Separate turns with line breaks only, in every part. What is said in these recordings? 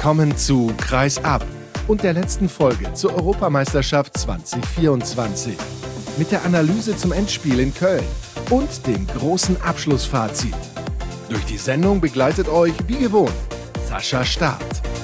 Willkommen zu Kreis ab und der letzten Folge zur Europameisterschaft 2024. Mit der Analyse zum Endspiel in Köln und dem großen Abschlussfazit. Durch die Sendung begleitet euch, wie gewohnt, Sascha Staat.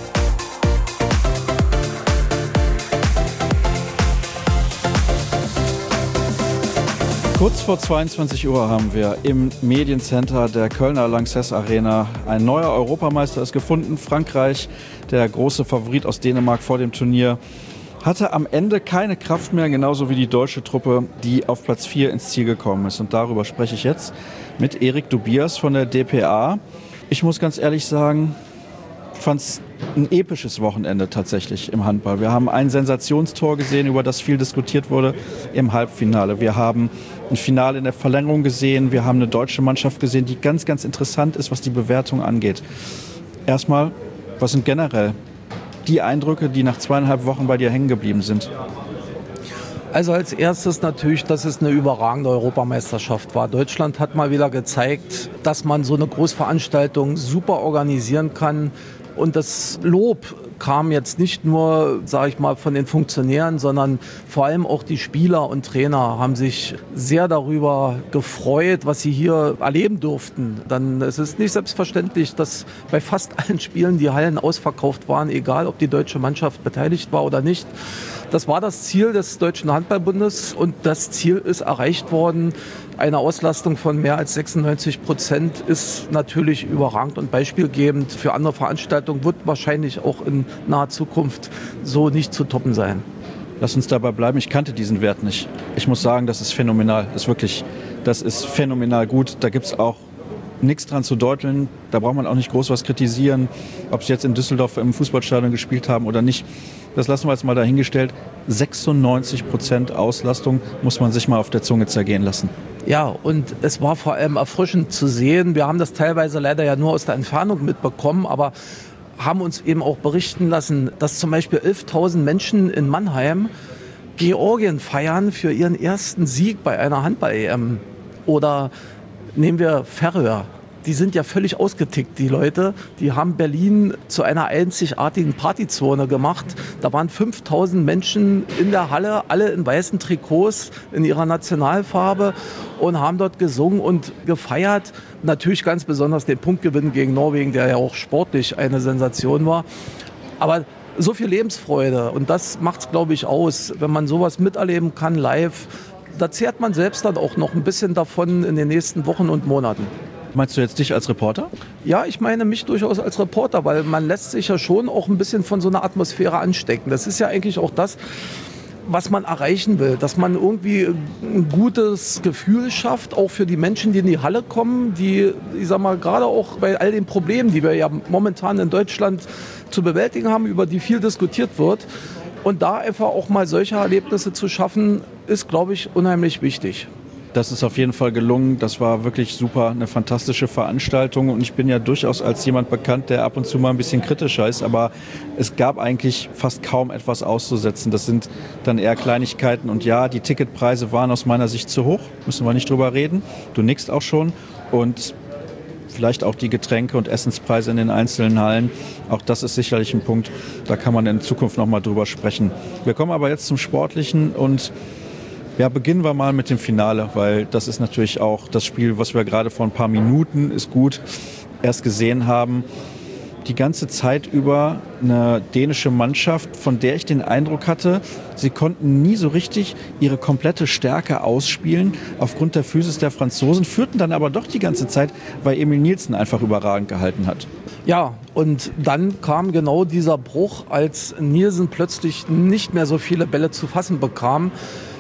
Kurz vor 22 Uhr haben wir im Mediencenter der Kölner Lanxess Arena ein neuer Europameister ist gefunden. Frankreich, der große Favorit aus Dänemark vor dem Turnier, hatte am Ende keine Kraft mehr, genauso wie die deutsche Truppe, die auf Platz 4 ins Ziel gekommen ist. Und darüber spreche ich jetzt mit Erik Dubias von der dpa. Ich muss ganz ehrlich sagen, ich fand es ein episches Wochenende tatsächlich im Handball. Wir haben ein Sensationstor gesehen, über das viel diskutiert wurde im Halbfinale. Wir haben ein Finale in der Verlängerung gesehen. Wir haben eine deutsche Mannschaft gesehen, die ganz, ganz interessant ist, was die Bewertung angeht. Erstmal, was sind generell die Eindrücke, die nach 2,5 Wochen bei dir hängen geblieben sind?
Also als erstes natürlich, dass es eine überragende Europameisterschaft war. Deutschland hat mal wieder gezeigt, dass man so eine Großveranstaltung super organisieren kann. Und das Lob kam jetzt nicht nur, sage ich mal, von den Funktionären, sondern vor allem auch die Spieler und Trainer haben sich sehr darüber gefreut, was sie hier erleben durften. Denn es ist nicht selbstverständlich, dass bei fast allen Spielen die Hallen ausverkauft waren, egal ob die deutsche Mannschaft beteiligt war oder nicht. Das war das Ziel des Deutschen Handballbundes und das Ziel ist erreicht worden. Eine Auslastung von mehr als 96% ist natürlich überragend und beispielgebend für andere Veranstaltungen, wird wahrscheinlich auch in naher Zukunft so nicht zu toppen sein.
Lass uns dabei bleiben. Ich kannte diesen Wert nicht. Ich muss sagen, das ist phänomenal. Das ist phänomenal gut. Da gibt es auch nichts dran zu deuteln. Da braucht man auch nicht groß was kritisieren, ob sie jetzt in Düsseldorf im Fußballstadion gespielt haben oder nicht. Das lassen wir jetzt mal dahingestellt. 96% Auslastung muss man sich mal auf der Zunge zergehen lassen.
Ja, und es war vor allem erfrischend zu sehen. Wir haben das teilweise leider ja nur aus der Entfernung mitbekommen, aber haben uns eben auch berichten lassen, dass zum Beispiel 11.000 Menschen in Mannheim Georgien feiern für ihren ersten Sieg bei einer Handball-EM. Oder nehmen wir Färöer. Die sind ja völlig ausgetickt, die Leute. Die haben Berlin zu einer einzigartigen Partyzone gemacht. Da waren 5.000 Menschen in der Halle, alle in weißen Trikots in ihrer Nationalfarbe und haben dort gesungen und gefeiert. Natürlich ganz besonders den Punktgewinn gegen Norwegen, der ja auch sportlich eine Sensation war. Aber so viel Lebensfreude und das macht es, glaube ich, aus, wenn man sowas miterleben kann live. Da zehrt man selbst dann auch noch ein bisschen davon in den nächsten Wochen und Monaten.
Meinst du jetzt dich als Reporter?
Ja, ich meine mich durchaus als Reporter, weil man lässt sich ja schon auch ein bisschen von so einer Atmosphäre anstecken. Das ist ja eigentlich auch das, was man erreichen will, dass man irgendwie ein gutes Gefühl schafft, auch für die Menschen, die in die Halle kommen, die, ich sag mal, gerade auch bei all den Problemen, die wir ja momentan in Deutschland zu bewältigen haben, über die viel diskutiert wird. Und da einfach auch mal solche Erlebnisse zu schaffen, ist, glaube ich, unheimlich wichtig.
Das ist auf jeden Fall gelungen. Das war wirklich super, eine fantastische Veranstaltung. Und ich bin ja durchaus als jemand bekannt, der ab und zu mal ein bisschen kritischer ist. Aber es gab eigentlich fast kaum etwas auszusetzen. Das sind dann eher Kleinigkeiten. Und ja, die Ticketpreise waren aus meiner Sicht zu hoch. Müssen wir nicht drüber reden. Du nickst auch schon. Und vielleicht auch die Getränke und Essenspreise in den einzelnen Hallen. Auch das ist sicherlich ein Punkt. Da kann man in Zukunft noch mal drüber sprechen. Wir kommen aber jetzt zum Sportlichen und ja, beginnen wir mal mit dem Finale, weil das ist natürlich auch das Spiel, was wir gerade vor ein paar Minuten, ist gut, erst gesehen haben. Die ganze Zeit über eine dänische Mannschaft, von der ich den Eindruck hatte, sie konnten nie so richtig ihre komplette Stärke ausspielen aufgrund der Physis der Franzosen, führten dann aber doch die ganze Zeit, weil Emil Nielsen einfach überragend gehalten hat.
Ja, und dann kam genau dieser Bruch, als Nielsen plötzlich nicht mehr so viele Bälle zu fassen bekam.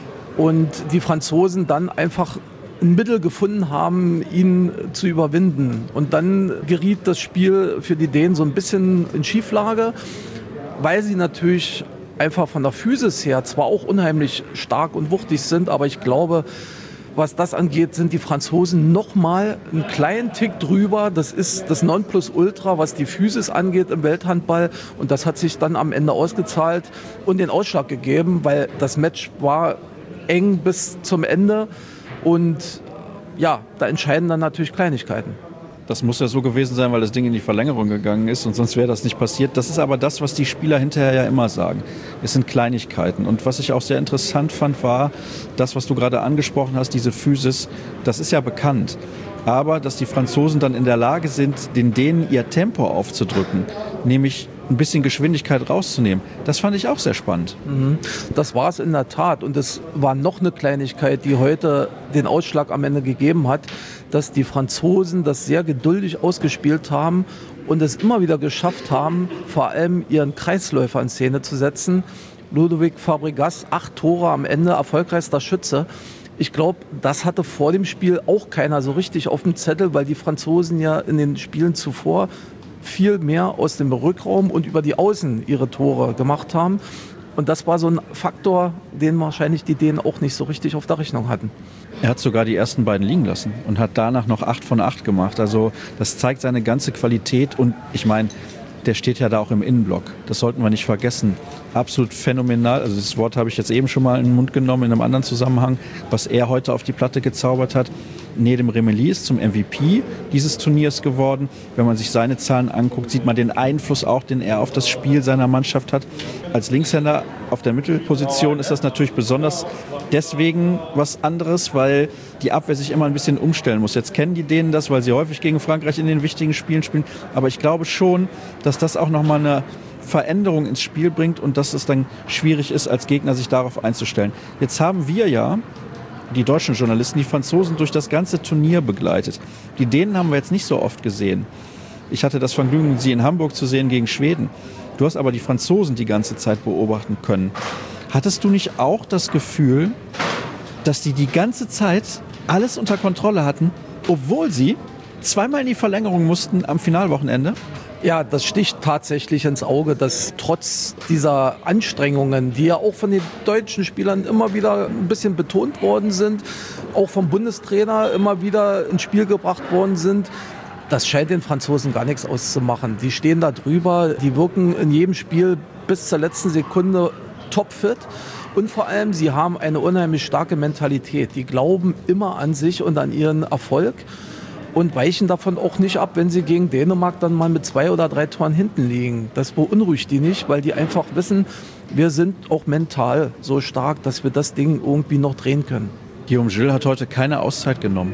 Und die Franzosen dann einfach ein Mittel gefunden haben, ihn zu überwinden. Und dann geriet das Spiel für die Dänen so ein bisschen in Schieflage, weil sie natürlich einfach von der Physis her zwar auch unheimlich stark und wuchtig sind, aber ich glaube, was das angeht, sind die Franzosen noch mal einen kleinen Tick drüber. Das ist das Nonplusultra, was die Physis angeht im Welthandball. Und das hat sich dann am Ende ausgezahlt und den Ausschlag gegeben, weil das Match war eng bis zum Ende und ja, da entscheiden dann natürlich Kleinigkeiten.
Das muss ja so gewesen sein, weil das Ding in die Verlängerung gegangen ist und sonst wäre das nicht passiert. Das ist aber das, was die Spieler hinterher ja immer sagen. Es sind Kleinigkeiten. Und was ich auch sehr interessant fand, war das, was du gerade angesprochen hast, diese Physis. Das ist ja bekannt. Aber dass die Franzosen dann in der Lage sind, den Dänen ihr Tempo aufzudrücken, nämlich ein bisschen Geschwindigkeit rauszunehmen. Das fand ich auch sehr spannend.
Das war es in der Tat. Und es war noch eine Kleinigkeit, die heute den Ausschlag am Ende gegeben hat, dass die Franzosen das sehr geduldig ausgespielt haben und es immer wieder geschafft haben, vor allem ihren Kreisläufer in Szene zu setzen. Ludovic Fabregas, 8 Tore am Ende, erfolgreichster Schütze. Ich glaube, das hatte vor dem Spiel auch keiner so richtig auf dem Zettel, weil die Franzosen ja in den Spielen zuvor viel mehr aus dem Rückraum und über die Außen ihre Tore gemacht haben. Und das war so ein Faktor, den wahrscheinlich die Dänen auch nicht so richtig auf der Rechnung hatten.
Er hat sogar die ersten beiden liegen lassen und hat danach noch 8 von 8 gemacht. Also das zeigt seine ganze Qualität und ich meine, der steht ja da auch im Innenblock. Das sollten wir nicht vergessen. Absolut phänomenal. Also das Wort habe ich jetzt eben schon mal in den Mund genommen in einem anderen Zusammenhang, was er heute auf die Platte gezaubert hat. Nedum Remeli ist zum MVP dieses Turniers geworden. Wenn man sich seine Zahlen anguckt, sieht man den Einfluss auch, den er auf das Spiel seiner Mannschaft hat. Als Linkshänder auf der Mittelposition ist das natürlich besonders deswegen was anderes, weil die Abwehr sich immer ein bisschen umstellen muss. Jetzt kennen die Dänen das, weil sie häufig gegen Frankreich in den wichtigen Spielen spielen. Aber ich glaube schon, dass das auch nochmal eine Veränderung ins Spiel bringt und dass es dann schwierig ist, als Gegner sich darauf einzustellen. Jetzt haben wir ja, die deutschen Journalisten, die Franzosen durch das ganze Turnier begleitet. Die Dänen haben wir jetzt nicht so oft gesehen. Ich hatte das Vergnügen, sie in Hamburg zu sehen gegen Schweden. Du hast aber die Franzosen die ganze Zeit beobachten können. Hattest du nicht auch das Gefühl, dass die ganze Zeit alles unter Kontrolle hatten, obwohl sie zweimal in die Verlängerung mussten am Finalwochenende?
Ja, das sticht tatsächlich ins Auge, dass trotz dieser Anstrengungen, die ja auch von den deutschen Spielern immer wieder ein bisschen betont worden sind, auch vom Bundestrainer immer wieder ins Spiel gebracht worden sind, das scheint den Franzosen gar nichts auszumachen. Die stehen da drüber, die wirken in jedem Spiel bis zur letzten Sekunde topfit. Und vor allem, sie haben eine unheimlich starke Mentalität. Die glauben immer an sich und an ihren Erfolg und weichen davon auch nicht ab, wenn sie gegen Dänemark dann mal mit 2 oder 3 Toren hinten liegen. Das beunruhigt die nicht, weil die einfach wissen, wir sind auch mental so stark, dass wir das Ding irgendwie noch drehen können.
Guillaume Gilles hat heute keine Auszeit genommen.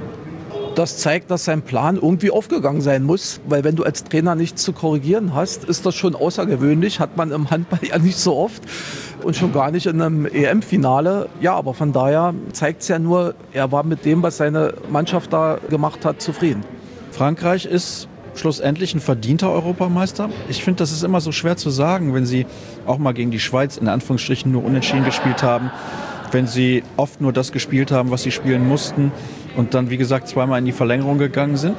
Das zeigt, dass sein Plan irgendwie aufgegangen sein muss, weil wenn du als Trainer nichts zu korrigieren hast, ist das schon außergewöhnlich, hat man im Handball ja nicht so oft und schon gar nicht in einem EM-Finale. Ja, aber von daher zeigt es ja nur, er war mit dem, was seine Mannschaft da gemacht hat, zufrieden.
Frankreich ist schlussendlich ein verdienter Europameister. Ich finde, das ist immer so schwer zu sagen, wenn sie auch mal gegen die Schweiz in Anführungsstrichen nur unentschieden gespielt haben, wenn sie oft nur das gespielt haben, was sie spielen mussten und dann, wie gesagt, zweimal in die Verlängerung gegangen sind?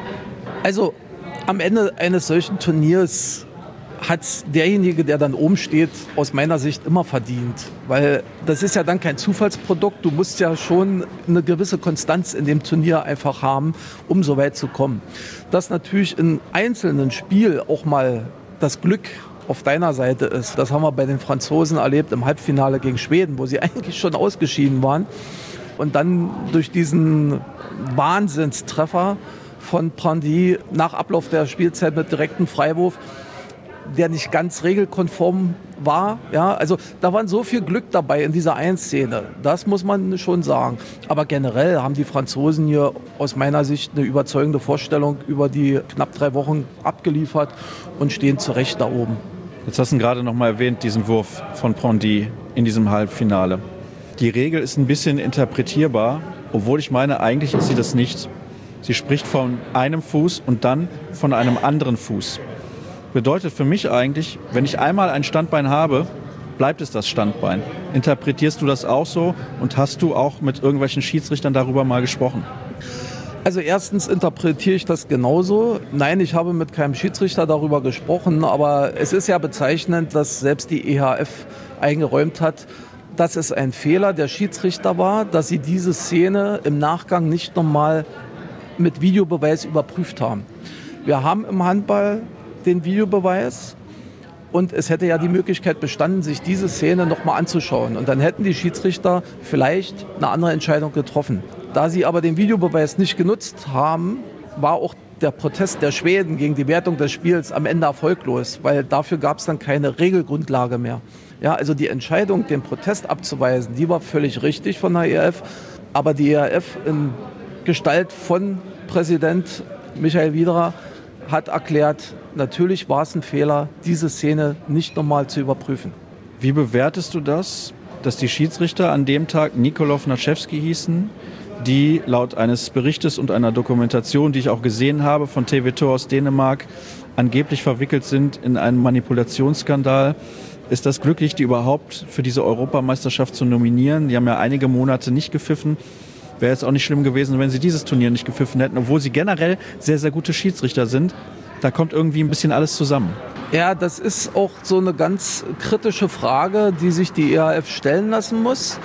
Also am Ende eines solchen Turniers hat derjenige, der dann oben steht, aus meiner Sicht immer verdient. Weil das ist ja dann kein Zufallsprodukt. Du musst ja schon eine gewisse Konstanz in dem Turnier einfach haben, um so weit zu kommen. Dass natürlich in einzelnen Spielen auch mal das Glück auf deiner Seite ist. Das haben wir bei den Franzosen erlebt im Halbfinale gegen Schweden, wo sie eigentlich schon ausgeschieden waren. Und dann durch diesen Wahnsinnstreffer von Prandy nach Ablauf der Spielzeit mit direktem Freiwurf, der nicht ganz regelkonform war. Ja, also da war so viel Glück dabei in dieser Einszene. Das muss man schon sagen. Aber generell haben die Franzosen hier aus meiner Sicht eine überzeugende Vorstellung über die knapp 3 Wochen abgeliefert und stehen zu Recht da oben.
Jetzt hast du gerade noch mal erwähnt, diesen Wurf von Prandy in diesem Halbfinale. Die Regel ist ein bisschen interpretierbar, obwohl ich meine, eigentlich ist sie das nicht. Sie spricht von einem Fuß und dann von einem anderen Fuß. Bedeutet für mich eigentlich, wenn ich einmal ein Standbein habe, bleibt es das Standbein. Interpretierst du das auch so und hast du auch mit irgendwelchen Schiedsrichtern darüber mal gesprochen?
Also erstens interpretiere ich das genauso. Nein, ich habe mit keinem Schiedsrichter darüber gesprochen, aber es ist ja bezeichnend, dass selbst die EHF eingeräumt hat, dass es ein Fehler der Schiedsrichter war, dass sie diese Szene im Nachgang nicht nochmal mit Videobeweis überprüft haben. Wir haben im Handball den Videobeweis und es hätte ja die Möglichkeit bestanden, sich diese Szene nochmal anzuschauen. Und dann hätten die Schiedsrichter vielleicht eine andere Entscheidung getroffen. Da sie aber den Videobeweis nicht genutzt haben, war auch der Protest der Schweden gegen die Wertung des Spiels am Ende erfolglos, weil dafür gab es dann keine Regelgrundlage mehr. Ja, also die Entscheidung, den Protest abzuweisen, die war völlig richtig von der ERF, aber die ERF in Gestalt von Präsident Michael Widerer hat erklärt, natürlich war es ein Fehler, diese Szene nicht nochmal zu überprüfen.
Wie bewertest du das, dass die Schiedsrichter an dem Tag Nikolov Naschewski hießen, die laut eines Berichtes und einer Dokumentation, die ich auch gesehen habe, von TV2 aus Dänemark, angeblich verwickelt sind in einen Manipulationsskandal? Ist das glücklich, die überhaupt für diese Europameisterschaft zu nominieren? Die haben ja einige Monate nicht gepfiffen. Wäre jetzt auch nicht schlimm gewesen, wenn sie dieses Turnier nicht gepfiffen hätten, obwohl sie generell sehr, sehr gute Schiedsrichter sind. Da kommt irgendwie ein bisschen alles zusammen.
Ja, das ist auch so eine ganz kritische Frage, die sich die ERF stellen lassen muss,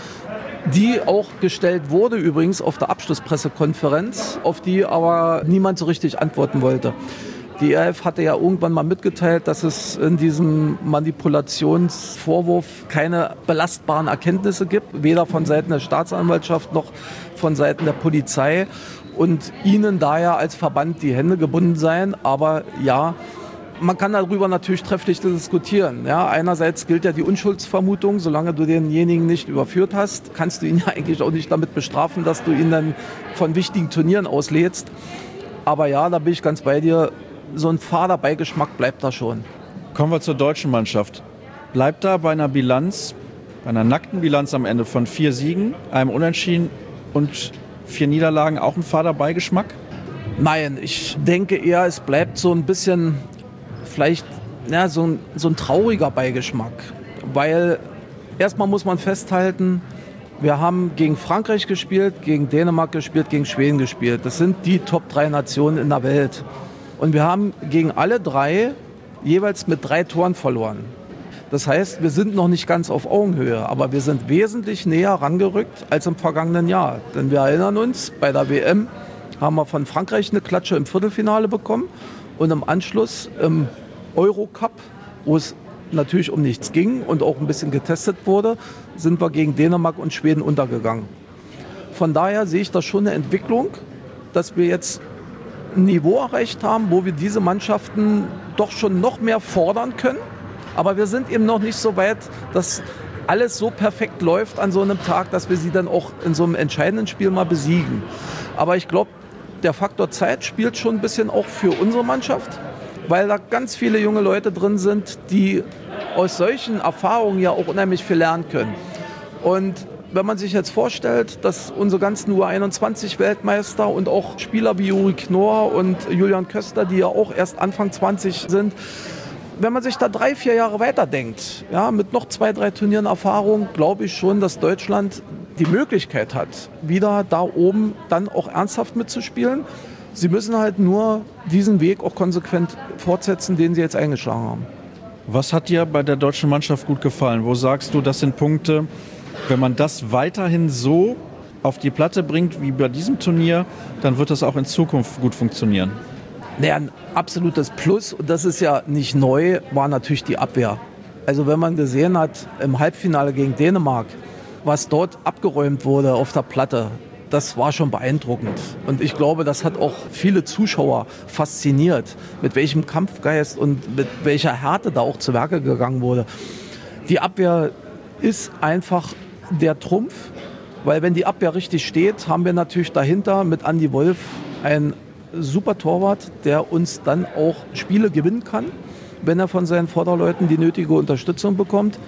die auch gestellt wurde übrigens auf der Abschlusspressekonferenz, auf die aber niemand so richtig antworten wollte. Die ERF hatte ja irgendwann mal mitgeteilt, dass es in diesem Manipulationsvorwurf keine belastbaren Erkenntnisse gibt, weder von Seiten der Staatsanwaltschaft noch von Seiten der Polizei und ihnen daher als Verband die Hände gebunden seien. Aber ja, man kann darüber natürlich trefflich diskutieren. Ja, einerseits gilt ja die Unschuldsvermutung, solange du denjenigen nicht überführt hast, kannst du ihn ja eigentlich auch nicht damit bestrafen, dass du ihn dann von wichtigen Turnieren auslädst. Aber ja, da bin ich ganz bei dir. So ein fader Beigeschmack bleibt da schon.
Kommen wir zur deutschen Mannschaft. Bleibt da bei einer Bilanz, bei einer nackten Bilanz am Ende von 4 Siegen, einem Unentschieden und 4 Niederlagen auch ein fader Beigeschmack?
Nein, ich denke eher, es bleibt so ein bisschen vielleicht ja, so ein trauriger Beigeschmack. Weil erstmal muss man festhalten, wir haben gegen Frankreich gespielt, gegen Dänemark gespielt, gegen Schweden gespielt. Das sind die Top 3 Nationen in der Welt. Und wir haben gegen alle 3 jeweils mit 3 Toren verloren. Das heißt, wir sind noch nicht ganz auf Augenhöhe, aber wir sind wesentlich näher rangerückt als im vergangenen Jahr. Denn wir erinnern uns, bei der WM haben wir von Frankreich eine Klatsche im Viertelfinale bekommen und im Anschluss im Eurocup, wo es natürlich um nichts ging und auch ein bisschen getestet wurde, sind wir gegen Dänemark und Schweden untergegangen. Von daher sehe ich da schon eine Entwicklung, dass wir jetzt ein Niveau erreicht haben, wo wir diese Mannschaften doch schon noch mehr fordern können. Aber wir sind eben noch nicht so weit, dass alles so perfekt läuft an so einem Tag, dass wir sie dann auch in so einem entscheidenden Spiel mal besiegen. Aber ich glaube, der Faktor Zeit spielt schon ein bisschen auch für unsere Mannschaft, weil da ganz viele junge Leute drin sind, die aus solchen Erfahrungen ja auch unheimlich viel lernen können. Und wenn man sich jetzt vorstellt, dass unsere ganzen U21-Weltmeister und auch Spieler wie Juri Knorr und Julian Köster, die ja auch erst Anfang 20 sind, wenn man sich da 3-4 Jahre weiterdenkt, ja, mit noch 2-3 Turnieren Erfahrung, glaube ich schon, dass Deutschland die Möglichkeit hat, wieder da oben dann auch ernsthaft mitzuspielen. Sie müssen halt nur diesen Weg auch konsequent fortsetzen, den sie jetzt eingeschlagen haben.
Was hat dir bei der deutschen Mannschaft gut gefallen? Wo sagst du, das sind Punkte, wenn man das weiterhin so auf die Platte bringt wie bei diesem Turnier, dann wird das auch in Zukunft gut funktionieren?
Naja, ein absolutes Plus, und das ist ja nicht neu, war natürlich die Abwehr. Also wenn man gesehen hat, im Halbfinale gegen Dänemark, was dort abgeräumt wurde auf der Platte, das war schon beeindruckend. Und ich glaube, das hat auch viele Zuschauer fasziniert, mit welchem Kampfgeist und mit welcher Härte da auch zu Werke gegangen wurde. Die Abwehr ist einfach der Trumpf, weil wenn die Abwehr richtig steht, haben wir natürlich dahinter mit Andi Wolf einen super Torwart, der uns dann auch Spiele gewinnen kann, wenn er von seinen Vorderleuten die nötige Unterstützung bekommt.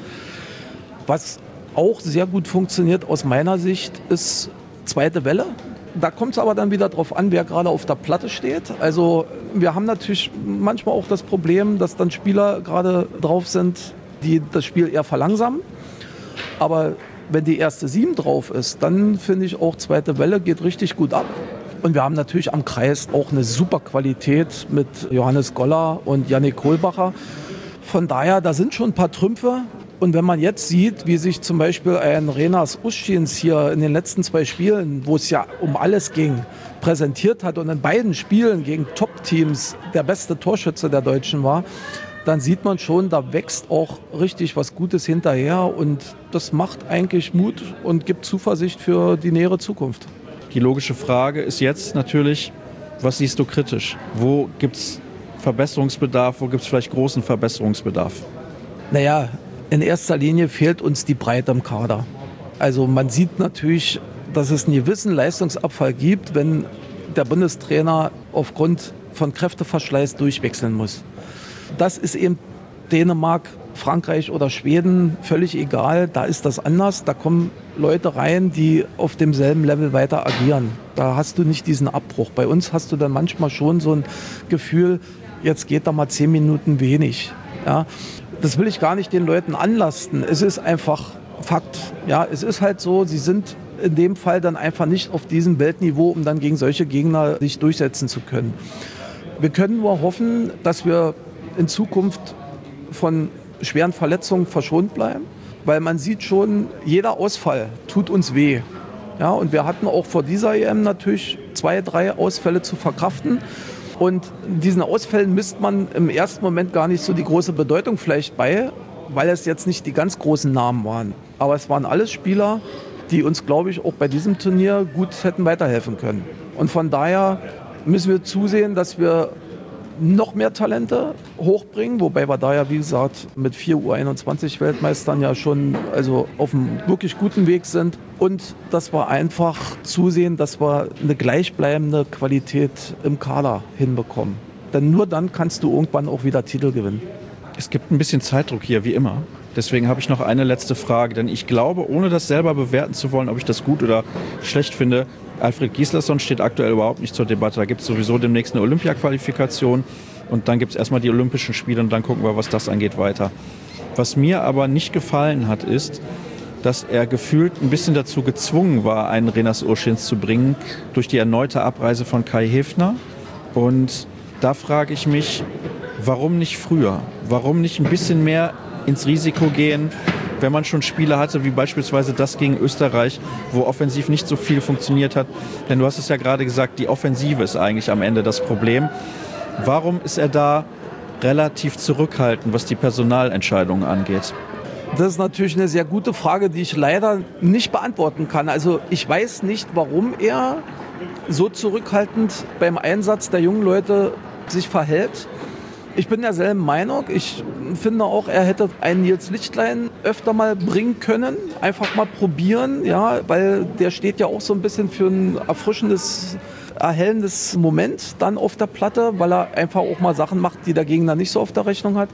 Was auch sehr gut funktioniert aus meiner Sicht ist zweite Welle. Da kommt es aber dann wieder drauf an, wer gerade auf der Platte steht. Also wir haben natürlich manchmal auch das Problem, dass dann Spieler gerade drauf sind, die das Spiel eher verlangsamen. Aber wenn die erste 7 drauf ist, dann finde ich auch zweite Welle geht richtig gut ab. Und wir haben natürlich am Kreis auch eine super Qualität mit Johannes Goller und Yannick Kohlbacher. Von daher, da sind schon ein paar Trümpfe. Und wenn man jetzt sieht, wie sich zum Beispiel ein Renas Uschins hier in den letzten 2 Spielen, wo es ja um alles ging, präsentiert hat und in beiden Spielen gegen Top-Teams der beste Torschütze der Deutschen war, dann sieht man schon, da wächst auch richtig was Gutes hinterher und das macht eigentlich Mut und gibt Zuversicht für die nähere Zukunft.
Die logische Frage ist jetzt natürlich, Was siehst du kritisch? Wo gibt es Verbesserungsbedarf? Wo gibt es vielleicht großen Verbesserungsbedarf?
Naja, in erster Linie fehlt uns die Breite im Kader. Also man sieht natürlich, dass es einen gewissen Leistungsabfall gibt, wenn der Bundestrainer aufgrund von Kräfteverschleiß durchwechseln muss. Das ist eben Dänemark, Frankreich oder Schweden völlig egal. Da ist das anders. Da kommen Leute rein, die auf demselben Level weiter agieren. Da hast du nicht diesen Abbruch. Bei uns hast du dann manchmal schon so ein Gefühl, jetzt geht da mal 10 Minuten wenig. Ja, das will ich gar nicht den Leuten anlasten. Es ist einfach Fakt. Ja, es ist halt so, sie sind in dem Fall dann einfach nicht auf diesem Weltniveau, um dann gegen solche Gegner sich durchsetzen zu können. Wir können nur hoffen, dass wir in Zukunft von schweren Verletzungen verschont bleiben, weil man sieht schon, jeder Ausfall tut uns weh. Ja, und wir hatten auch vor dieser EM natürlich 2, 3 Ausfälle zu verkraften. Und diesen Ausfällen misst man im ersten Moment gar nicht so die große Bedeutung vielleicht bei, weil es jetzt nicht die ganz großen Namen waren. Aber es waren alles Spieler, die uns, glaube ich, auch bei diesem Turnier gut hätten weiterhelfen können. Und von daher müssen wir zusehen, dass wir noch mehr Talente hochbringen, wobei wir da ja, wie gesagt, mit 4 U21-Weltmeistern ja schon also auf einem wirklich guten Weg sind. Und dass wir einfach zusehen, dass wir eine gleichbleibende Qualität im Kader hinbekommen. Denn nur dann kannst du irgendwann auch wieder Titel gewinnen.
Es gibt ein bisschen Zeitdruck hier, wie immer. Deswegen habe ich noch eine letzte Frage, denn ich glaube, ohne das selber bewerten zu wollen, ob ich das gut oder schlecht finde, Alfred Gislason steht aktuell überhaupt nicht zur Debatte. Da gibt es sowieso demnächst eine Olympia-Qualifikation und dann gibt es erstmal die Olympischen Spiele und dann gucken wir, was das angeht, weiter. Was mir aber nicht gefallen hat, ist, dass er gefühlt ein bisschen dazu gezwungen war, einen Renas Urschins zu bringen, durch die erneute Abreise von Kai Häfner. Und da frage ich mich, warum nicht früher? Warum nicht ein bisschen mehr ins Risiko gehen, wenn man schon Spiele hatte, wie beispielsweise das gegen Österreich, wo offensiv nicht so viel funktioniert hat. Denn du hast es ja gerade gesagt, die Offensive ist eigentlich am Ende das Problem. Warum ist er da relativ zurückhaltend, was die Personalentscheidungen angeht?
Das ist natürlich eine sehr gute Frage, die ich leider nicht beantworten kann. Also ich weiß nicht, warum er so zurückhaltend beim Einsatz der jungen Leute sich verhält. Ich bin derselben Meinung. Ich finde auch, er hätte einen Nils Lichtlein öfter mal bringen können. Einfach mal probieren, ja, weil der steht ja auch so ein bisschen für ein erfrischendes, erhellendes Moment dann auf der Platte, weil er einfach auch mal Sachen macht, die der Gegner nicht so auf der Rechnung hat.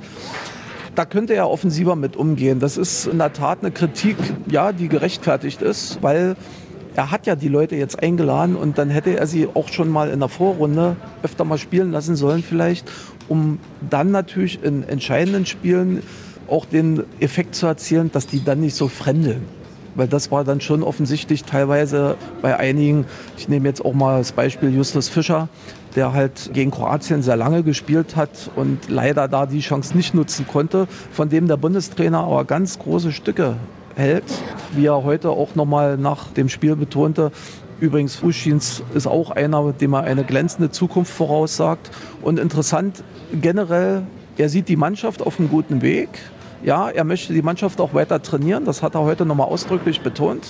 Da könnte er offensiver mit umgehen. Das ist in der Tat eine Kritik, ja, die gerechtfertigt ist, weil er hat ja die Leute jetzt eingeladen und dann hätte er sie auch schon mal in der Vorrunde öfter mal spielen lassen sollen vielleicht, um dann natürlich in entscheidenden Spielen auch den Effekt zu erzielen, dass die dann nicht so fremdeln. Weil das war dann schon offensichtlich teilweise bei einigen, ich nehme jetzt auch mal das Beispiel Justus Fischer, der halt gegen Kroatien sehr lange gespielt hat und leider da die Chance nicht nutzen konnte, von dem der Bundestrainer aber ganz große Stücke hält, wie er heute auch nochmal nach dem Spiel betonte. Übrigens, Urschins ist auch einer, dem er eine glänzende Zukunft voraussagt. Und interessant generell, er sieht die Mannschaft auf einem guten Weg. Ja, er möchte die Mannschaft auch weiter trainieren. Das hat er heute nochmal ausdrücklich betont.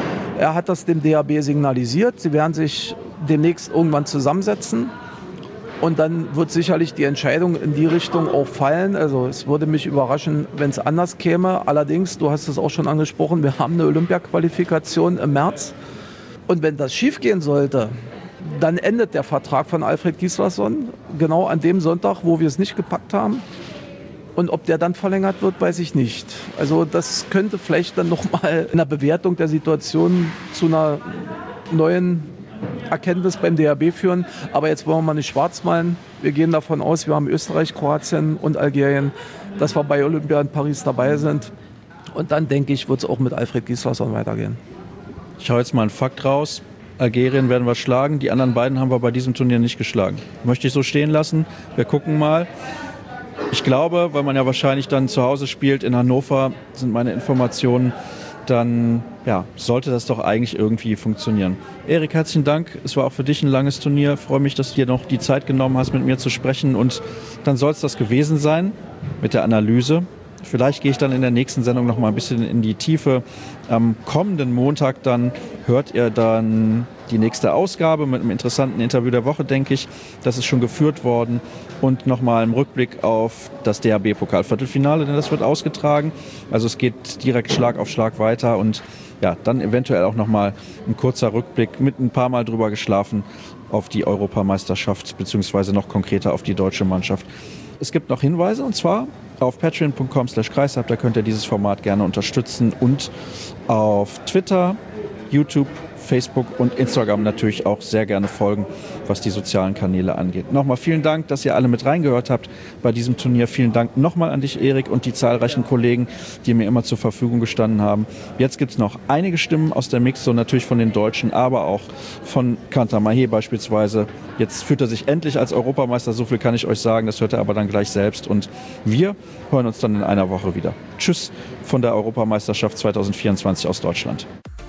Er hat das dem DHB signalisiert. Sie werden sich demnächst irgendwann zusammensetzen. Und dann wird sicherlich die Entscheidung in die Richtung auch fallen. Also es würde mich überraschen, wenn es anders käme. Allerdings, du hast es auch schon angesprochen, wir haben eine Olympia-Qualifikation im März. Und wenn das schiefgehen sollte, dann endet der Vertrag von Alfred Gislason genau an dem Sonntag, wo wir es nicht gepackt haben. Und ob der dann verlängert wird, weiß ich nicht. Also das könnte vielleicht dann nochmal in der Bewertung der Situation zu einer neuen Erkenntnis beim DHB führen. Aber jetzt wollen wir mal nicht schwarz malen. Wir gehen davon aus, wir haben Österreich, Kroatien und Algerien, dass wir bei Olympia in Paris dabei sind. Und dann, denke ich, wird es auch mit Alfred Gislason weitergehen.
Ich hau jetzt mal einen Fakt raus. Algerien werden wir schlagen. Die anderen beiden haben wir bei diesem Turnier nicht geschlagen. Möchte ich so stehen lassen. Wir gucken mal. Ich glaube, weil man ja wahrscheinlich dann zu Hause spielt in Hannover, sind meine Informationen, dann ja, sollte das doch eigentlich irgendwie funktionieren. Erik, herzlichen Dank. Es war auch für dich ein langes Turnier. Ich freue mich, dass du dir noch die Zeit genommen hast, mit mir zu sprechen. Und dann soll es das gewesen sein mit der Analyse Vielleicht gehe ich dann in der nächsten Sendung noch mal ein bisschen in die Tiefe. Am kommenden Montag dann hört ihr dann die nächste Ausgabe mit einem interessanten Interview der Woche, denke ich. Das ist schon geführt worden. Und nochmal im Rückblick auf das DHB-Pokal-Viertelfinale, denn das wird ausgetragen. Also es geht direkt Schlag auf Schlag weiter und ja, dann eventuell auch nochmal ein kurzer Rückblick mit ein paar Mal drüber geschlafen auf die Europameisterschaft, beziehungsweise noch konkreter auf die deutsche Mannschaft. Es gibt noch Hinweise, und zwar auf patreon.com/kreisab, da könnt ihr dieses Format gerne unterstützen, und auf Twitter, YouTube, Facebook und Instagram natürlich auch sehr gerne folgen, was die sozialen Kanäle angeht. Nochmal vielen Dank, dass ihr alle mit reingehört habt bei diesem Turnier. Vielen Dank nochmal an dich, Erik, und die zahlreichen Kollegen, die mir immer zur Verfügung gestanden haben. Jetzt gibt es noch einige Stimmen aus der Mixzone, natürlich von den Deutschen, aber auch von Kanter Mahé beispielsweise. Jetzt fühlt er sich endlich als Europameister, so viel kann ich euch sagen, das hört er aber dann gleich selbst. Und wir hören uns dann in einer Woche wieder. Tschüss von der Europameisterschaft 2024 aus Deutschland.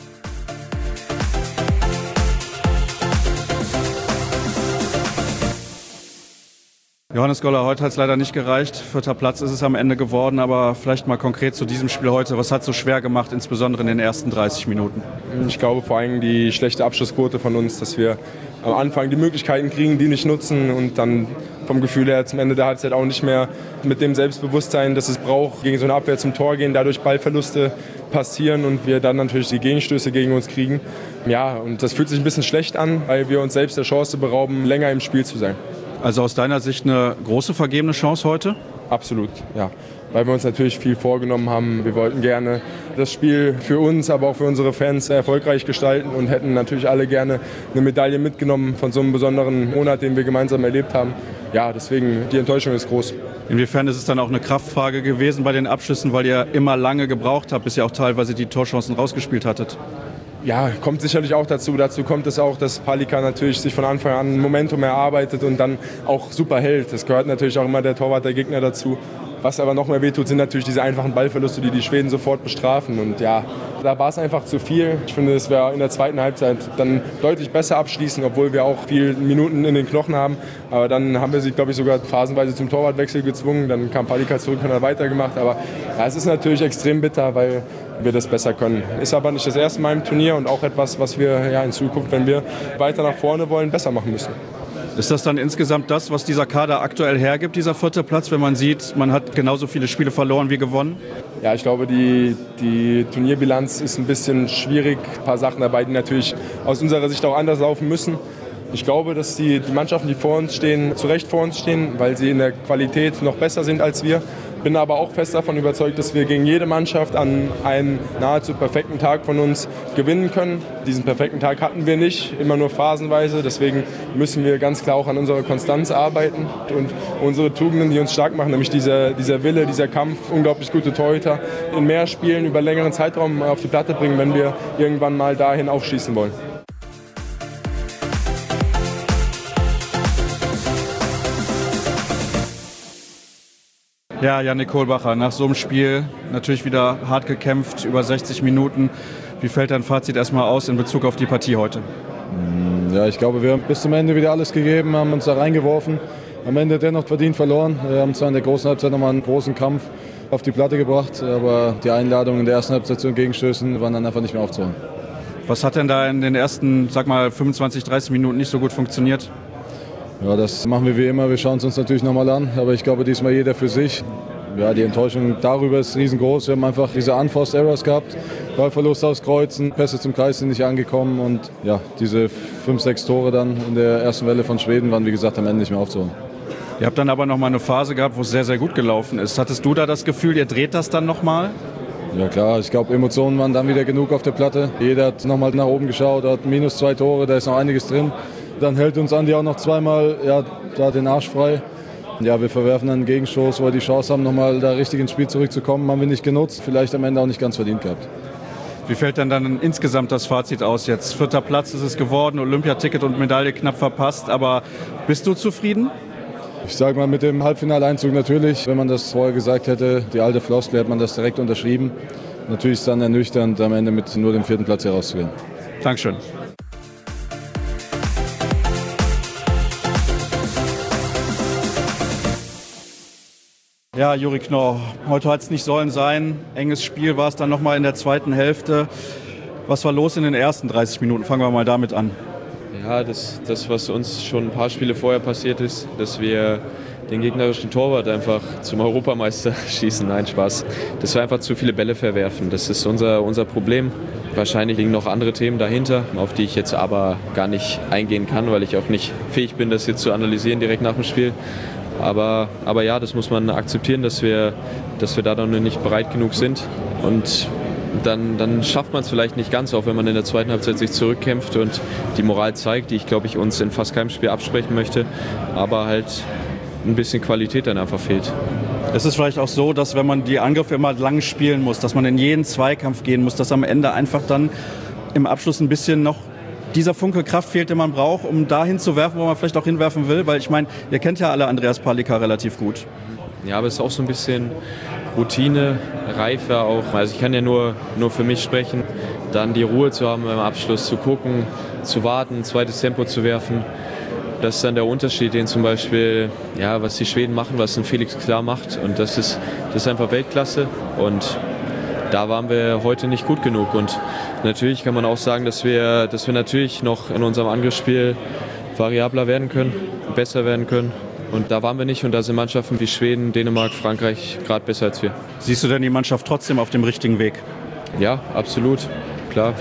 Johannes Goller, heute hat es leider nicht gereicht. 4. Platz ist es am Ende geworden, aber vielleicht mal konkret zu diesem Spiel heute. Was hat es so schwer gemacht, insbesondere in den ersten 30 Minuten?
Ich glaube vor allem die schlechte Abschlussquote von uns, dass wir am Anfang die Möglichkeiten kriegen, die nicht nutzen, und dann vom Gefühl her zum Ende der Halbzeit auch nicht mehr mit dem Selbstbewusstsein, das es braucht, gegen so eine Abwehr zum Tor gehen, dadurch Ballverluste passieren und wir dann natürlich die Gegenstöße gegen uns kriegen. Ja, und das fühlt sich ein bisschen schlecht an, weil wir uns selbst der Chance berauben, länger im Spiel zu sein.
Also aus deiner Sicht eine große vergebene Chance heute?
Absolut, ja. Weil wir uns natürlich viel vorgenommen haben. Wir wollten gerne das Spiel für uns, aber auch für unsere Fans erfolgreich gestalten und hätten natürlich alle gerne eine Medaille mitgenommen von so einem besonderen Monat, den wir gemeinsam erlebt haben. Ja, deswegen, die Enttäuschung ist groß.
Inwiefern ist es dann auch eine Kraftfrage gewesen bei den Abschlüssen, weil ihr immer lange gebraucht habt, bis ihr auch teilweise die Torchancen rausgespielt hattet?
Ja, kommt sicherlich auch dazu. Dazu kommt es auch, dass Palika natürlich sich von Anfang an ein Momentum erarbeitet und dann auch super hält. Das gehört natürlich auch immer der Torwart, der Gegner dazu. Was aber noch mehr wehtut, sind natürlich diese einfachen Ballverluste, die die Schweden sofort bestrafen. Und ja, da war es einfach zu viel. Ich finde, es wäre in der zweiten Halbzeit dann deutlich besser abschließen, obwohl wir auch viele Minuten in den Knochen haben. Aber dann haben wir sie, glaube ich, sogar phasenweise zum Torwartwechsel gezwungen. Dann kam Palika zurück und hat weitergemacht. Aber ja, es ist natürlich extrem bitter, weil wir das besser können. Ist aber nicht das erste Mal im Turnier und auch etwas, was wir ja in Zukunft, wenn wir weiter nach vorne wollen, besser machen müssen.
Ist das dann insgesamt das, was dieser Kader aktuell hergibt, dieser 4. Platz, wenn man sieht, man hat genauso viele Spiele verloren wie gewonnen?
Ja, ich glaube, die Turnierbilanz ist ein bisschen schwierig. Ein paar Sachen dabei, die natürlich aus unserer Sicht auch anders laufen müssen. Ich glaube, dass die Mannschaften, die vor uns stehen, zu Recht vor uns stehen, weil sie in der Qualität noch besser sind als wir. Bin aber auch fest davon überzeugt, dass wir gegen jede Mannschaft an einem nahezu perfekten Tag von uns gewinnen können. Diesen perfekten Tag hatten wir nicht, immer nur phasenweise. Deswegen müssen wir ganz klar auch an unserer Konstanz arbeiten und unsere Tugenden, die uns stark machen, nämlich dieser Wille, dieser Kampf, unglaublich gute Torhüter, in mehr Spielen über längeren Zeitraum auf die Platte bringen, wenn wir irgendwann mal dahin aufschließen wollen.
Ja, Yannick Kohlbacher, nach so einem Spiel natürlich wieder hart gekämpft, über 60 Minuten. Wie fällt dein Fazit erstmal aus in Bezug auf die Partie heute?
Ja, ich glaube, wir haben bis zum Ende wieder alles gegeben, haben uns da reingeworfen. Am Ende dennoch verdient verloren. Wir haben zwar in der großen Halbzeit nochmal einen großen Kampf auf die Platte gebracht, aber die Einladungen in der ersten Halbzeit zu den Gegenstößen waren dann einfach nicht mehr aufzuholen.
Was hat denn da in den ersten, 25, 30 Minuten nicht so gut funktioniert?
Ja, das machen wir wie immer. Wir schauen es uns natürlich nochmal an, aber ich glaube diesmal jeder für sich. Ja, die Enttäuschung darüber ist riesengroß. Wir haben einfach diese Unforced Errors gehabt, Ballverlust aus Kreuzen, Pässe zum Kreis sind nicht angekommen und ja, diese 5, 6 Tore dann in der ersten Welle von Schweden waren wie gesagt am Ende nicht mehr aufzuholen.
Ihr habt dann aber noch mal eine Phase gehabt, wo es sehr, sehr gut gelaufen ist. Hattest du da das Gefühl, ihr dreht das dann noch mal?
Ja klar, ich glaube Emotionen waren dann wieder genug auf der Platte. Jeder hat nochmal nach oben geschaut, hat -2 Tore, da ist noch einiges drin. Dann hält uns Andi auch noch zweimal da den Arsch frei. Ja, wir verwerfen einen Gegenstoß, wo wir die Chance haben, nochmal da richtig ins Spiel zurückzukommen. Haben wir nicht genutzt, vielleicht am Ende auch nicht ganz verdient gehabt.
Wie fällt denn dann insgesamt das Fazit aus jetzt? 4. Platz ist es geworden, Olympiaticket und Medaille knapp verpasst, aber bist du zufrieden?
Ich sage mal, mit dem Halbfinaleinzug natürlich, wenn man das vorher gesagt hätte, die alte Floskel, hätte man das direkt unterschrieben. Natürlich ist es dann ernüchternd, am Ende mit nur dem 4. Platz hier rauszugehen.
Dankeschön. Ja, Juri Knorr, heute hat es nicht sollen sein. Enges Spiel war es dann nochmal in der zweiten Hälfte. Was war los in den ersten 30 Minuten? Fangen wir mal damit an.
Ja, das was uns schon ein paar Spiele vorher passiert ist, dass wir den gegnerischen Torwart einfach zum Europameister schießen. Nein, Spaß. Dass wir einfach zu viele Bälle verwerfen. Das ist unser Problem. Wahrscheinlich liegen noch andere Themen dahinter, auf die ich jetzt aber gar nicht eingehen kann, weil ich auch nicht fähig bin, das jetzt zu analysieren direkt nach dem Spiel. Aber ja, das muss man akzeptieren, dass wir da noch nicht bereit genug sind. Und dann schafft man es vielleicht nicht ganz, auch wenn man in der zweiten Halbzeit sich zurückkämpft und die Moral zeigt, die ich, glaube ich, uns in fast keinem Spiel absprechen möchte. Aber halt ein bisschen Qualität dann einfach fehlt.
Es ist vielleicht auch so, dass wenn man die Angriffe immer lang spielen muss, dass man in jeden Zweikampf gehen muss, dass am Ende einfach dann im Abschluss ein bisschen noch dieser Funke Kraft fehlt, den man braucht, um dahin zu werfen, wo man vielleicht auch hinwerfen will. Weil ich meine, ihr kennt ja alle Andreas Palika relativ gut.
Ja, aber es ist auch so ein bisschen Routine, Reife auch. Also ich kann ja nur für mich sprechen, dann die Ruhe zu haben beim Abschluss, zu gucken, zu warten, ein zweites Tempo zu werfen. Das ist dann der Unterschied, den zum Beispiel, ja, was die Schweden machen, was ein Felix klar macht. Und das ist einfach Weltklasse. Und da waren wir heute nicht gut genug. Und natürlich kann man auch sagen, dass wir natürlich noch in unserem Angriffsspiel variabler werden können, besser werden können. Und da waren wir nicht. Und da sind Mannschaften wie Schweden, Dänemark, Frankreich gerade besser als wir.
Siehst du denn die Mannschaft trotzdem auf dem richtigen Weg?
Ja, absolut. Klar,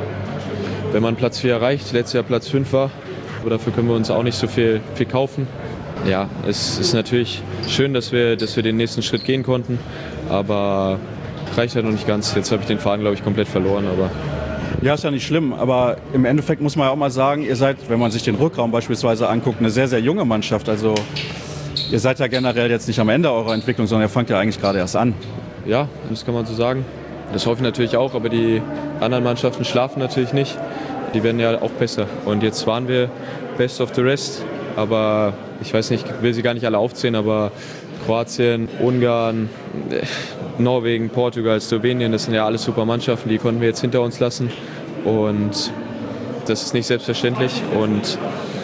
wenn man Platz 4 erreicht, letztes Jahr Platz 5 war, aber dafür können wir uns auch nicht so viel kaufen. Ja, es ist natürlich schön, dass wir den nächsten Schritt gehen konnten, aber reicht halt noch nicht ganz. Jetzt habe ich den Faden, glaube ich, komplett verloren. Aber
ja, ist ja nicht schlimm, aber im Endeffekt muss man ja auch mal sagen, ihr seid, wenn man sich den Rückraum beispielsweise anguckt, eine sehr, sehr junge Mannschaft. Also ihr seid ja generell jetzt nicht am Ende eurer Entwicklung, sondern ihr fangt ja eigentlich gerade erst an.
Ja, das kann man so sagen. Das hoffe ich natürlich auch, aber die anderen Mannschaften schlafen natürlich nicht. Die werden ja auch besser. Und jetzt waren wir best of the rest, aber ich weiß nicht, ich will sie gar nicht alle aufzählen, aber Kroatien, Ungarn, Norwegen, Portugal, Slowenien, das sind ja alles super Mannschaften, die konnten wir jetzt hinter uns lassen. Und das ist nicht selbstverständlich. Und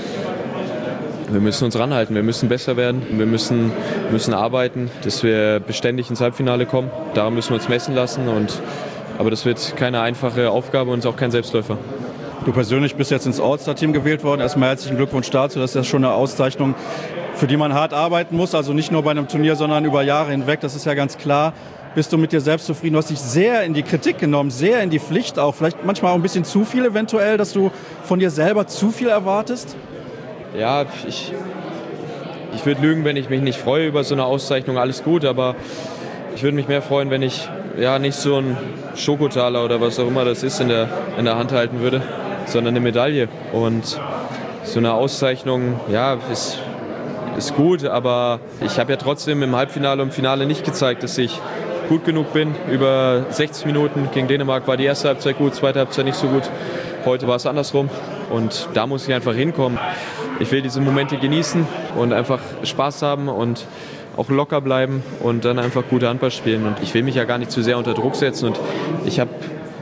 wir müssen uns ranhalten, wir müssen besser werden, wir müssen arbeiten, dass wir beständig ins Halbfinale kommen. Daran müssen wir uns messen lassen. Aber das wird keine einfache Aufgabe und ist auch kein Selbstläufer.
Du persönlich bist jetzt ins All-Star-Team gewählt worden. Erstmal herzlichen Glückwunsch dazu. Das ist ja schon eine Auszeichnung, für die man hart arbeiten muss. Also nicht nur bei einem Turnier, sondern über Jahre hinweg. Das ist ja ganz klar. Bist du mit dir selbst zufrieden? Du hast dich sehr in die Kritik genommen, sehr in die Pflicht auch. Vielleicht manchmal auch ein bisschen zu viel eventuell, dass du von dir selber zu viel erwartest?
Ja, ich würde lügen, wenn ich mich nicht freue über so eine Auszeichnung. Alles gut, aber ich würde mich mehr freuen, wenn ich nicht so einen Schokotaler oder was auch immer das ist in der Hand halten würde, sondern eine Medaille. Und so eine Auszeichnung, ja, ist gut, aber ich habe ja trotzdem im Halbfinale und Finale nicht gezeigt, dass ich gut genug bin. Über 60 Minuten gegen Dänemark war die erste Halbzeit gut, zweite Halbzeit nicht so gut. Heute war es andersrum und da muss ich einfach hinkommen. Ich will diese Momente genießen und einfach Spaß haben und auch locker bleiben und dann einfach gute Handball spielen. Und ich will mich ja gar nicht zu sehr unter Druck setzen. Und ich habe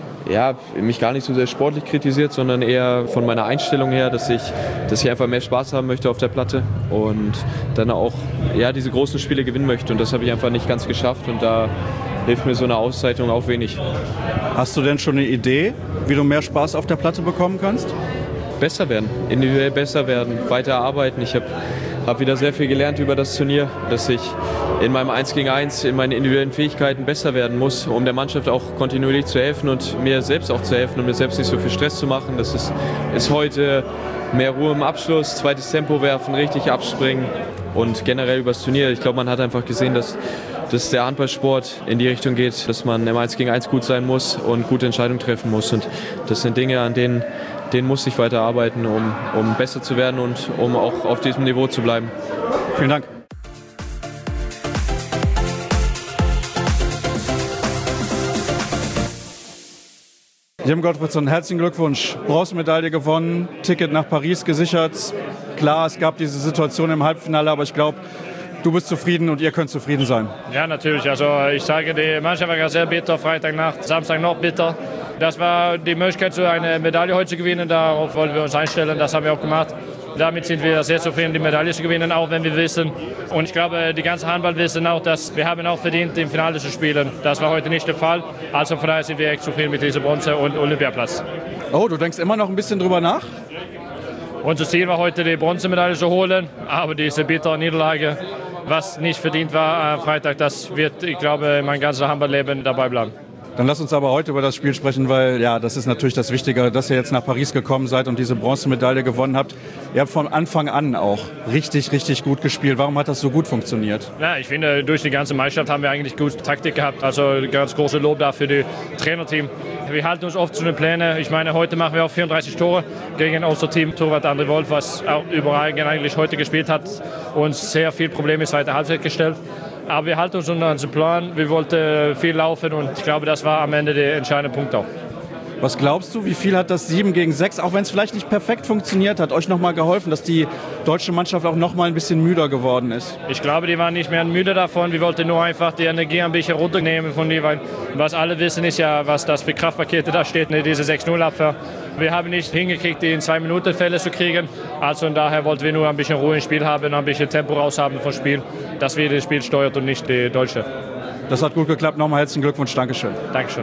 mich gar nicht so sehr sportlich kritisiert, sondern eher von meiner Einstellung her, dass ich einfach mehr Spaß haben möchte auf der Platte und dann auch diese großen Spiele gewinnen möchte. Und das habe ich einfach nicht ganz geschafft. Und da hilft mir so eine Auszeichnung auch wenig.
Hast du denn schon eine Idee, wie du mehr Spaß auf der Platte bekommen kannst?
Besser werden, individuell besser werden, weiter arbeiten. Ich habe wieder sehr viel gelernt über das Turnier, dass ich in meinem 1 gegen 1, in meinen individuellen Fähigkeiten besser werden muss, um der Mannschaft auch kontinuierlich zu helfen und mir selbst auch zu helfen und mir selbst nicht so viel Stress zu machen. Das ist heute mehr Ruhe im Abschluss, zweites Tempo werfen, richtig abspringen und generell über das Turnier. Ich glaube, man hat einfach gesehen, dass der Handballsport in die Richtung geht, dass man im 1 gegen 1 gut sein muss und gute Entscheidungen treffen muss. Und das sind Dinge, an denen muss ich weiter arbeiten, um besser zu werden und um auch auf diesem Niveau zu bleiben.
Vielen Dank. Jim Gottfriedson, herzlichen Glückwunsch. Bronzemedaille gewonnen, Ticket nach Paris gesichert. Klar, es gab diese Situation im Halbfinale, aber ich glaube, du bist zufrieden und ihr könnt zufrieden sein.
Ja, natürlich. Also ich sage, die Mannschaft war sehr bitter, Freitagnacht, Samstag noch bitter. Das war die Möglichkeit, so eine Medaille heute zu gewinnen. Darauf wollten wir uns einstellen. Das haben wir auch gemacht. Damit sind wir sehr zufrieden, die Medaille zu gewinnen, auch wenn wir wissen. Und ich glaube, die ganze Handball wissen auch, dass wir haben auch verdient, im Finale zu spielen. Das war heute nicht der Fall. Also von daher sind wir echt zufrieden mit diesem Bronze- und Olympiaplatz.
Oh, du denkst immer noch ein bisschen drüber nach?
Unser Ziel war heute, die Bronzemedaille zu holen. Aber diese bittere Niederlage, was nicht verdient war am Freitag, das wird, ich glaube, mein ganzes Handballleben dabei bleiben.
Dann lass uns aber heute über das Spiel sprechen, weil ja, das ist natürlich das Wichtige, dass ihr jetzt nach Paris gekommen seid und diese Bronzemedaille gewonnen habt. Ihr habt von Anfang an auch richtig, richtig gut gespielt. Warum hat das so gut funktioniert?
Ja, ich finde, durch die ganze Meisterschaft haben wir eigentlich gute Taktik gehabt. Also ganz große Lob dafür für das Trainerteam. Wir halten uns oft zu den Plänen. Ich meine, heute machen wir auch 34 Tore gegen unser Team. Torwart André Wolf, was auch überall eigentlich heute gespielt hat, uns sehr viel Probleme in der zweiten Halbzeit gestellt. Aber wir halten uns unter unseren Plan. Wir wollten viel laufen und ich glaube, das war am Ende der entscheidende Punkt auch.
Was glaubst du, wie viel hat das 7-6, auch wenn es vielleicht nicht perfekt funktioniert hat, euch nochmal geholfen, dass die deutsche Mannschaft auch nochmal ein bisschen müder geworden ist?
Ich glaube, die waren nicht mehr müde davon. Wir wollten nur einfach die Energie ein bisschen runternehmen von die, weil was alle wissen ist ja, was das für Kraftpakete da steht, diese 6-0-Abwehr. Wir haben nicht hingekriegt, die in 2 Minuten Fälle zu kriegen. Also daher wollten wir nur ein bisschen Ruhe im Spiel haben, ein bisschen Tempo raushaben vom Spiel, dass wir das Spiel steuert und nicht die Deutsche.
Das hat gut geklappt. Nochmal herzlichen Glückwunsch. Dankeschön.
Dankeschön.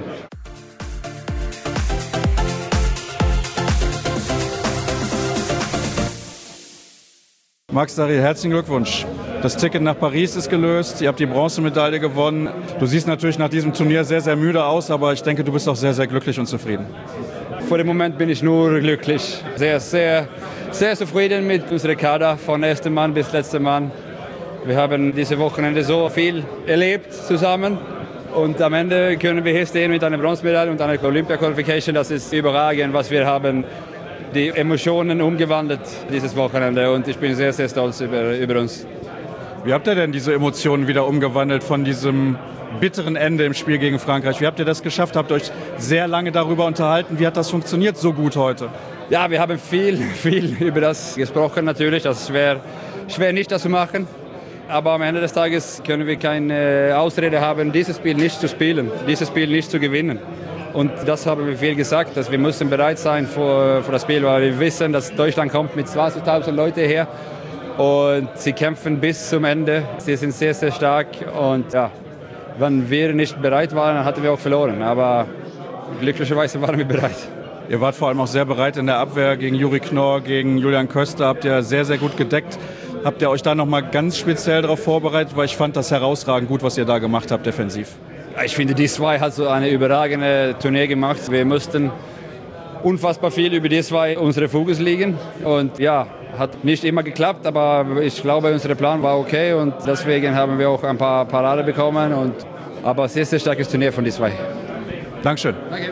Max Darré, herzlichen Glückwunsch. Das Ticket nach Paris ist gelöst, ihr habt die Bronzemedaille gewonnen. Du siehst natürlich nach diesem Turnier sehr, sehr müde aus, aber ich denke, du bist auch sehr, sehr glücklich und zufrieden.
Vor dem Moment bin ich nur glücklich. Sehr, sehr, sehr zufrieden mit unserem Kader, von ersten Mann bis letzten Mann. Wir haben diese Wochenende so viel erlebt zusammen. Und am Ende können wir hier stehen mit einer Bronzemedaille und einer Olympia-Qualification. Das ist überragend, was wir haben. Die Emotionen umgewandelt dieses Wochenende und ich bin sehr, sehr stolz über uns.
Wie habt ihr denn diese Emotionen wieder umgewandelt von diesem bitteren Ende im Spiel gegen Frankreich? Wie habt ihr das geschafft? Habt ihr euch sehr lange darüber unterhalten? Wie hat das funktioniert so gut heute?
Ja, wir haben viel über das gesprochen natürlich. Das ist schwer nicht das zu machen. Aber am Ende des Tages können wir keine Ausrede haben, dieses Spiel nicht zu spielen, dieses Spiel nicht zu gewinnen. Und das haben wir viel gesagt, dass wir müssen bereit sein für das Spiel, weil wir wissen, dass Deutschland kommt mit 20.000 Leuten her und sie kämpfen bis zum Ende. Sie sind sehr, sehr stark und ja, wenn wir nicht bereit waren, dann hatten wir auch verloren. Aber glücklicherweise waren wir bereit.
Ihr wart vor allem auch sehr bereit in der Abwehr gegen Juri Knorr, gegen Julian Köster, habt ihr sehr, sehr gut gedeckt. Habt ihr euch da nochmal ganz speziell darauf vorbereitet, weil ich fand das herausragend gut, was ihr da gemacht habt defensiv.
Ich finde, die zwei hat so eine überragende Turnier gemacht. Wir mussten unfassbar viel über die zwei unsere Fokus liegen. Und ja, hat nicht immer geklappt, aber ich glaube, unser Plan war okay. Und deswegen haben wir auch ein paar Parade bekommen. Aber sehr, sehr starkes Turnier von die zwei.
Dankeschön.
Danke.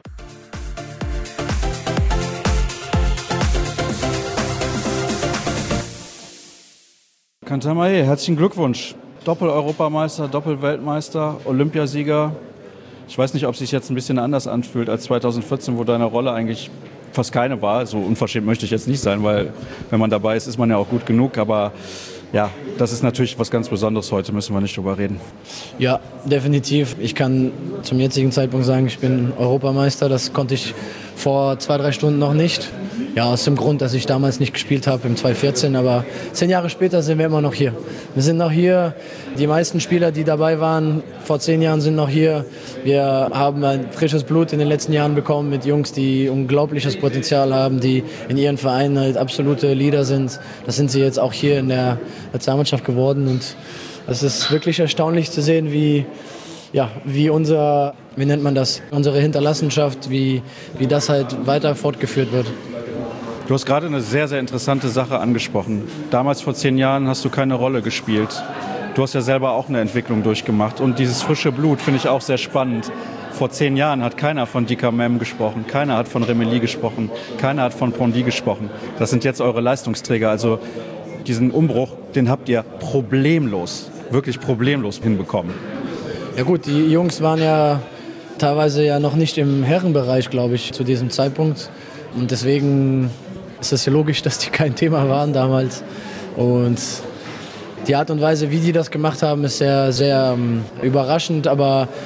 Kantamae, herzlichen Glückwunsch. Doppel-Europameister, Doppel-Weltmeister, Olympiasieger. Ich weiß nicht, ob es sich jetzt ein bisschen anders anfühlt als 2014, wo deine Rolle eigentlich fast keine war. So unverschämt möchte ich jetzt nicht sein, weil wenn man dabei ist, ist man ja auch gut genug. Aber ja, das ist natürlich was ganz Besonderes heute, müssen wir nicht drüber reden.
Ja, definitiv. Ich kann zum jetzigen Zeitpunkt sagen, ich bin Europameister. Das konnte ich vor 2-3 Stunden noch nicht. Ja, aus dem Grund, dass ich damals nicht gespielt habe im 2014, aber 10 Jahre später sind wir immer noch hier. Wir sind noch hier, die meisten Spieler, die dabei waren vor 10 Jahren, sind noch hier. Wir haben ein frisches Blut in den letzten Jahren bekommen mit Jungs, die unglaubliches Potenzial haben, die in ihren Vereinen halt absolute Leader sind. Das sind sie jetzt auch hier in der Nationalmannschaft geworden und es ist wirklich erstaunlich zu sehen, wie unsere Hinterlassenschaft, wie das halt weiter fortgeführt wird.
Du hast gerade eine sehr, sehr interessante Sache angesprochen. Damals vor 10 Jahren hast du keine Rolle gespielt. Du hast ja selber auch eine Entwicklung durchgemacht. Und dieses frische Blut finde ich auch sehr spannend. Vor 10 Jahren hat keiner von Dika Mem gesprochen, keiner hat von Remeli gesprochen, keiner hat von Pondy gesprochen. Das sind jetzt eure Leistungsträger. Also diesen Umbruch, den habt ihr problemlos, wirklich problemlos hinbekommen.
Ja gut, die Jungs waren ja teilweise ja noch nicht im Herrenbereich, glaube ich, zu diesem Zeitpunkt. Und deswegen ist es ja logisch, dass die kein Thema waren damals. Und die Art und Weise, wie die das gemacht haben, ist sehr, sehr überraschend. Aber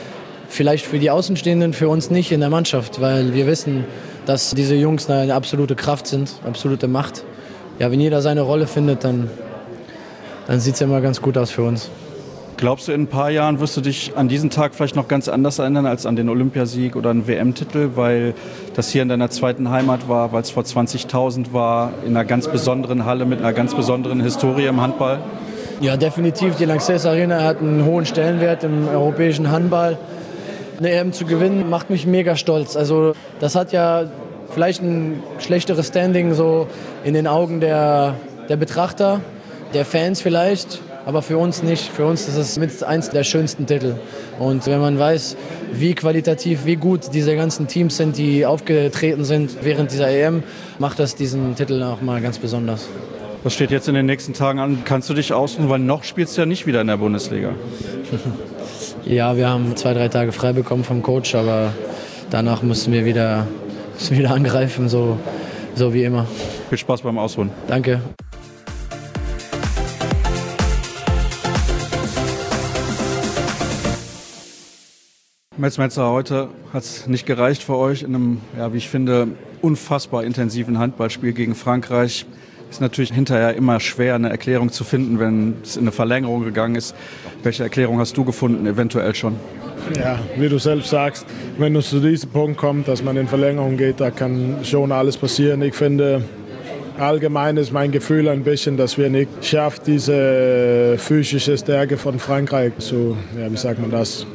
vielleicht für die Außenstehenden, für uns nicht in der Mannschaft, weil wir wissen, dass diese Jungs eine absolute Kraft sind, absolute Macht. Ja, wenn jeder seine Rolle findet, dann sieht es ja immer ganz gut aus für uns.
Glaubst du, in ein paar Jahren wirst du dich an diesen Tag vielleicht noch ganz anders erinnern als an den Olympiasieg oder einen WM-Titel, weil das hier in deiner zweiten Heimat war, weil es vor 20.000 war, in einer ganz besonderen Halle mit einer ganz besonderen Historie im Handball?
Ja, definitiv. Die Lanxess Arena hat einen hohen Stellenwert im europäischen Handball. Eine EM zu gewinnen, macht mich mega stolz. Also das hat ja vielleicht ein schlechteres Standing so in den Augen der Betrachter, der Fans vielleicht, aber für uns nicht. Für uns ist es mit eins der schönsten Titel. Und wenn man weiß, wie qualitativ, wie gut diese ganzen Teams sind, die aufgetreten sind während dieser EM, macht das diesen Titel auch mal ganz besonders.
Was steht jetzt in den nächsten Tagen an? Kannst du dich ausruhen, weil noch spielst du ja nicht wieder in der Bundesliga.
Ja, wir haben 2-3 Tage frei bekommen vom Coach, aber danach müssen wir wieder angreifen, so wie immer.
Viel Spaß beim Ausruhen.
Danke.
Metz Metzer, heute hat es nicht gereicht für euch in einem, ja, wie ich finde, unfassbar intensiven Handballspiel gegen Frankreich. Ist natürlich hinterher immer schwer, eine Erklärung zu finden, wenn es in eine Verlängerung gegangen ist. Welche Erklärung hast du gefunden, eventuell schon?
Ja, wie du selbst sagst, wenn es zu diesem Punkt kommt, dass man in Verlängerung geht, da kann schon alles passieren. Ich finde, allgemein ist mein Gefühl ein bisschen, dass wir nicht schaffen, diese physische Stärke von Frankreich zu, ja, wie sagt man das?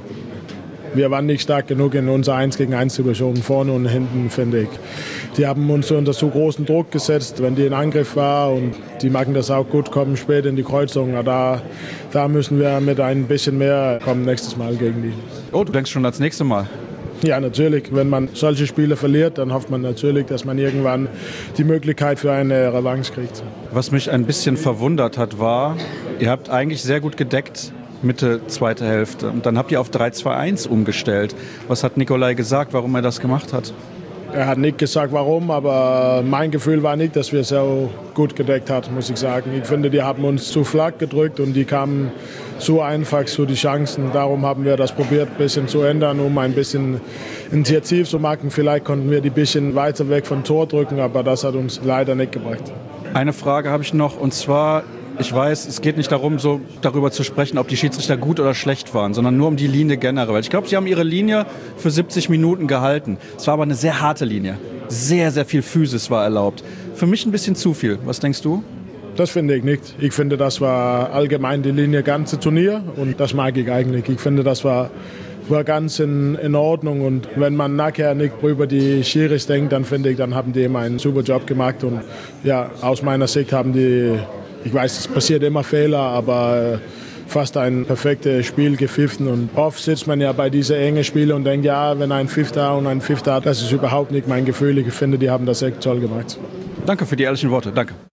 Wir waren nicht stark genug in unserer 1-gegen-1-Situation, vorne und hinten, finde ich. Die haben uns unter so großen Druck gesetzt, wenn die in Angriff war, und die machen das auch gut, kommen spät in die Kreuzung. Da müssen wir mit ein bisschen mehr kommen nächstes Mal gegen die.
Oh, du denkst schon ans nächste Mal?
Ja, natürlich. Wenn man solche Spiele verliert, dann hofft man natürlich, dass man irgendwann die Möglichkeit für eine Revanche kriegt.
Was mich ein bisschen verwundert hat, war, ihr habt eigentlich sehr gut gedeckt, Mitte, zweite Hälfte. Und dann habt ihr auf 3-2-1 umgestellt. Was hat Nikolai gesagt, warum er das gemacht hat?
Er hat nicht gesagt, warum, aber mein Gefühl war nicht, dass wir so gut gedeckt haben, muss ich sagen. Ich finde, die haben uns zu flach gedrückt und die kamen so einfach zu die Chancen. Darum haben wir das probiert, ein bisschen zu ändern, um ein bisschen Initiativ zu machen. Vielleicht konnten wir die ein bisschen weiter weg vom Tor drücken, aber das hat uns leider nicht gebracht.
Eine Frage habe ich noch, und zwar, ich weiß, es geht nicht darum, so darüber zu sprechen, ob die Schiedsrichter gut oder schlecht waren, sondern nur um die Linie generell. Weil ich glaube, sie haben ihre Linie für 70 Minuten gehalten. Es war aber eine sehr harte Linie. Sehr, sehr viel Physis war erlaubt. Für mich ein bisschen zu viel. Was denkst du?
Das finde ich nicht. Ich finde, das war allgemein die Linie ganze Turnier, und das mag ich eigentlich. Ich finde, das war ganz in Ordnung, und wenn man nachher nicht über die Schiris denkt, dann finde ich, dann haben die immer einen super Job gemacht, und ja, aus meiner Sicht haben die, ich weiß, es passiert immer Fehler, aber fast ein perfektes Spiel gepfiffen, und oft sitzt man ja bei diesen engen Spielen und denkt, ja, wenn ein Pfiff da und ein Pfiff da, das ist überhaupt nicht mein Gefühl. Ich finde, die haben das echt toll gemacht.
Danke für die ehrlichen Worte. Danke.